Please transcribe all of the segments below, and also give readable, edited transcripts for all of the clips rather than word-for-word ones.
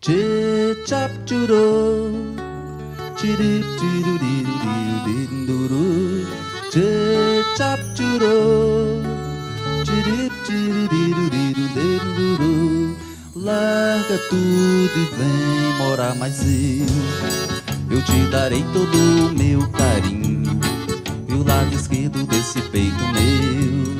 Tchê chap churô, tchirip tiruriruririnduru. Tchê chap churô, tchirip tiruriruririnduru. Larga tudo e vem morar mais eu te darei todo o meu carinho e o lado esquerdo desse peito meu.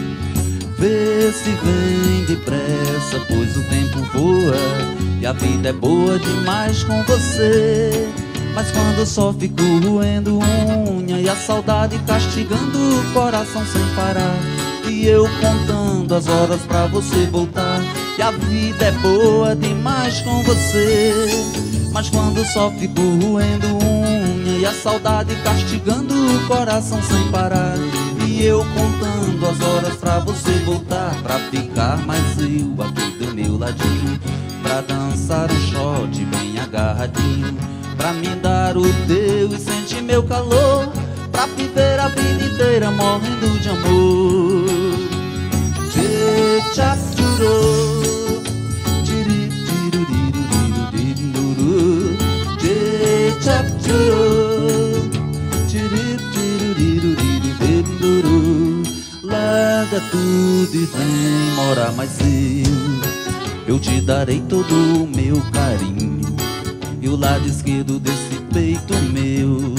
Vê se vem depressa, pois o tempo voa e a vida é boa demais com você. Mas quando só fico roendo unha e a saudade castigando o coração sem parar, e eu contando as horas pra você voltar, e a vida é boa demais com você. Mas quando só fico roendo unha e a saudade castigando o coração sem parar, e eu contando as horas pra você voltar, pra ficar mais eu aqui do meu ladinho, pra dançar um shot bem agarradinho, pra me dar o teu e sentir meu calor, pra viver a vida inteira morrendo de amor. Tchê chap churô, tchiri tiruriruririnduru. Tchê chap churô, tchiri tiruriruririnduru. Larga tudo e vem morar mais eu te darei todo o meu carinho e o lado esquerdo desse peito meu.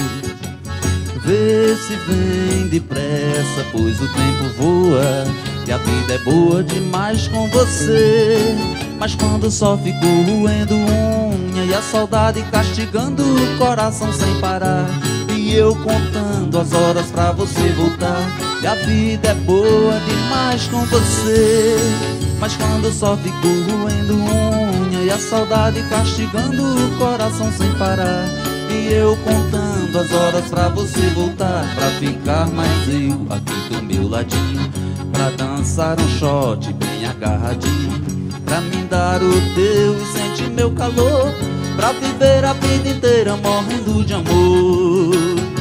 Vê se vem depressa, pois o tempo voa e a vida é boa demais com você. Mas quando só fico roendo unha e a saudade castigando o coração sem parar, e eu contando as horas pra você voltar, e a vida é boa demais com você. Mas quando só fico roendo unha e a saudade castigando o coração sem parar, e eu contando as horas pra você voltar, pra ficar mais eu aqui do meu ladinho, pra dançar um shot bem agarradinho, pra me dar o teu e sentir meu calor, pra viver a vida inteira morrendo de amor.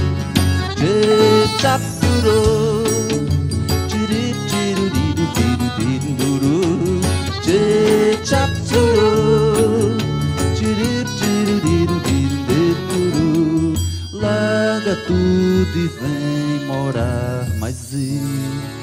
Tchê chap churô, tchiri tiruriruririnduru. Tchê chap churô, tchiri tiruriruririnduru. Larga tudo e vem morar mais eu.